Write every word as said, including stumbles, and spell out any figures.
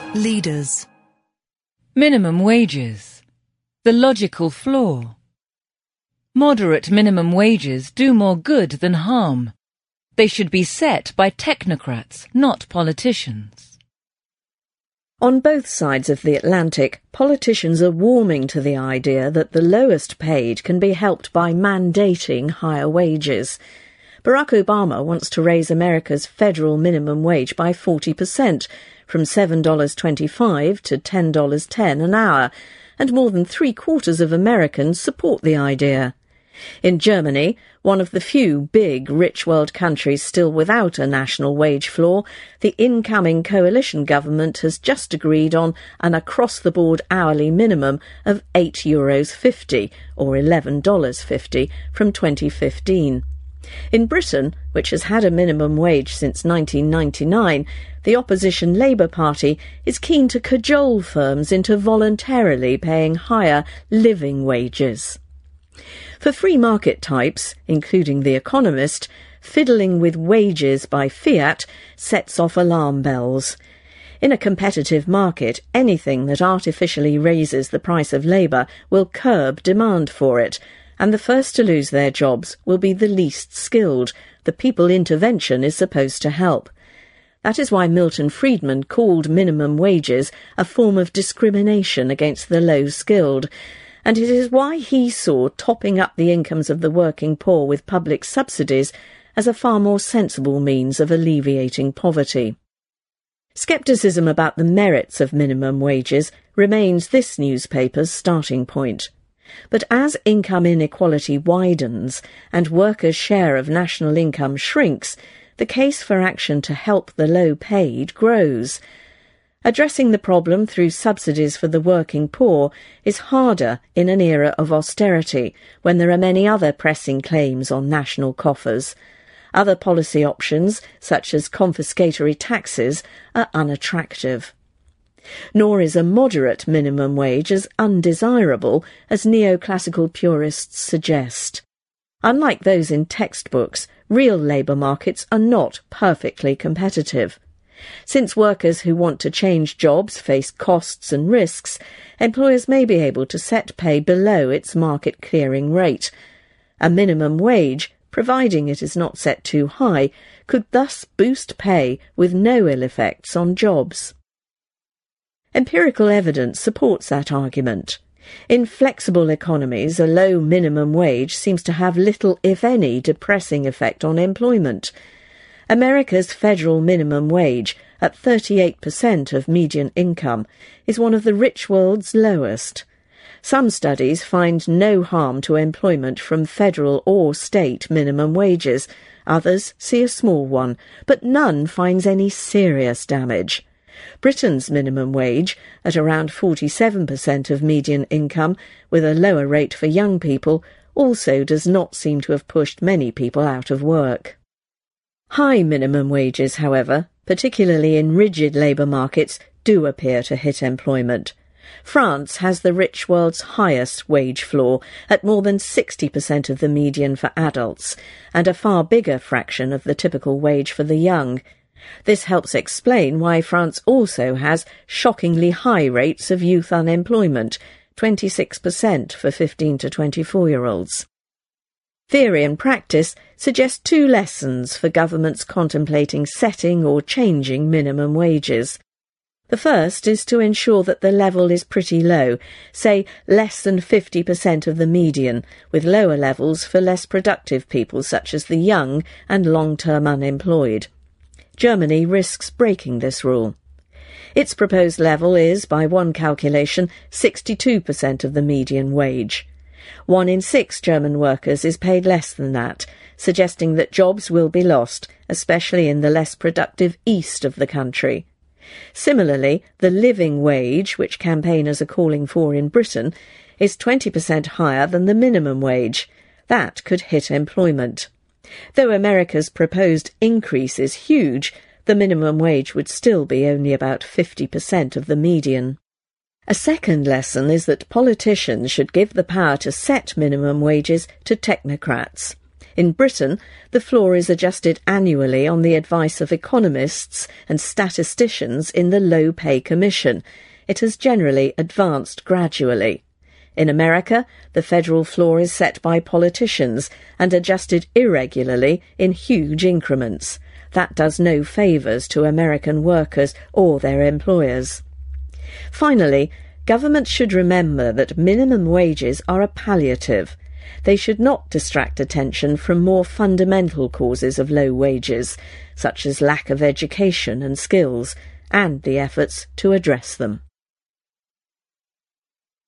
Leaders. Minimum wages. The logical flaw. Moderate minimum wages do more good than harm. They should be set by technocrats, not politicians. On both sides of the Atlantic, politicians are warming to the idea that the lowest paid can be helped by mandating higher wages. Barack Obama wants to raise America's federal minimum wage by forty percent, from seven dollars and twenty-five cents to ten dollars and ten cents an hour, and more than three-quarters of Americans support the idea. In Germany, one of the few big, rich world countries still without a national wage floor, the incoming coalition government has just agreed on an across-the-board hourly minimum of eight euros fifty, or eleven dollars fifty, from twenty fifteen. In Britain, which has had a minimum wage since nineteen ninety-nine, the opposition Labour Party is keen to cajole firms into voluntarily paying higher living wages. For free market types, including The Economist, fiddling with wages by fiat sets off alarm bells. In a competitive market, anything that artificially raises the price of labour will curb demand for it, and the first to lose their jobs will be the least skilled, the people intervention is supposed to help. That is why Milton Friedman called minimum wages a form of discrimination against the low-skilled, and it is why he saw topping up the incomes of the working poor with public subsidies as a far more sensible means of alleviating poverty. Scepticism about the merits of minimum wages remains this newspaper's starting point. But as income inequality widens and workers' share of national income shrinks, the case for action to help the low-paid grows. Addressing the problem through subsidies for the working poor is harder in an era of austerity, when there are many other pressing claims on national coffers. Other policy options, such as confiscatory taxes, are unattractive. Nor is a moderate minimum wage as undesirable as neoclassical purists suggest. Unlike those in textbooks, real labour markets are not perfectly competitive. Since workers who want to change jobs face costs and risks, employers may be able to set pay below its market-clearing rate. A minimum wage, providing it is not set too high, could thus boost pay with no ill effects on jobs. Empirical evidence supports that argument. In flexible economies, a low minimum wage seems to have little, if any, depressing effect on employment. America's federal minimum wage, at thirty-eight percent of median income, is one of the rich world's lowest. Some studies find no harm to employment from federal or state minimum wages. Others see a small one, but none finds any serious damage. Britain's minimum wage, at around forty-seven percent of median income, with a lower rate for young people, also does not seem to have pushed many people out of work. High minimum wages, however, particularly in rigid labour markets, do appear to hit employment. France has the rich world's highest wage floor, at more than sixty percent of the median for adults, and a far bigger fraction of the typical wage for the young. This helps explain why France also has shockingly high rates of youth unemployment, twenty-six percent for fifteen to twenty-four-year-olds. Theory and practice suggest two lessons for governments contemplating setting or changing minimum wages. The first is to ensure that the level is pretty low, say less than fifty percent of the median, with lower levels for less productive people such as the young and long-term unemployed. Germany risks breaking this rule. Its proposed level is, by one calculation, sixty-two percent of the median wage. One in six German workers is paid less than that, suggesting that jobs will be lost, especially in the less productive east of the country. Similarly, the living wage, which campaigners are calling for in Britain, is twenty percent higher than the minimum wage. That could hit employment. Though America's proposed increase is huge, the minimum wage would still be only about fifty percent of the median. A second lesson is that politicians should give the power to set minimum wages to technocrats. In Britain, the floor is adjusted annually on the advice of economists and statisticians in the Low Pay Commission. It has generally advanced gradually. In America, the federal floor is set by politicians and adjusted irregularly in huge increments. That does no favours to American workers or their employers. Finally, governments should remember that minimum wages are a palliative. They should not distract attention from more fundamental causes of low wages, such as lack of education and skills, and the efforts to address them.